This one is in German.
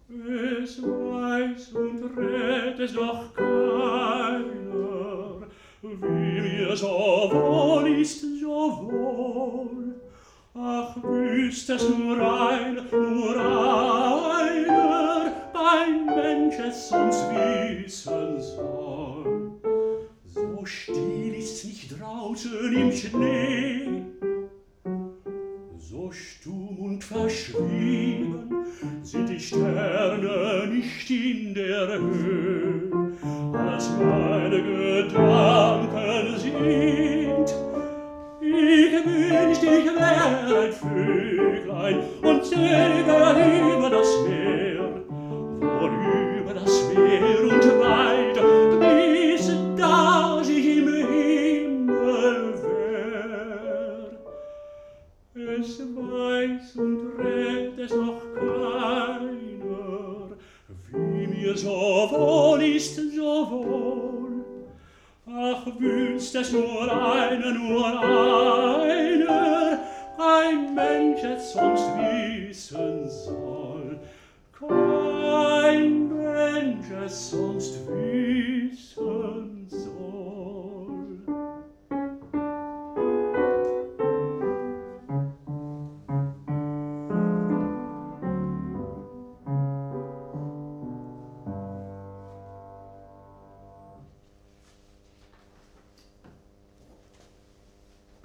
Es weiß und rät es doch keiner, wie mir so wohl ist, so wohl. Ach, wüsst es nur einer, ein Mensch es sonst wissen soll. So still ist's nicht draußen im Schnee, so stumm und verschwiegen sind die Sterne nicht in der Höhe, als meine Gedanken sind. Ich wünscht, ich wär ein Vöglein und säge über das Meer, vorüber das Meer und weiter, bis dass ich im Himmel wär. Es weiß und rät es noch keiner, wie mir so wohl ist, so wohl. Ach, wünscht es nur einer, ein Mensch es sonst wissen soll. Kein Mensch es sonst wissen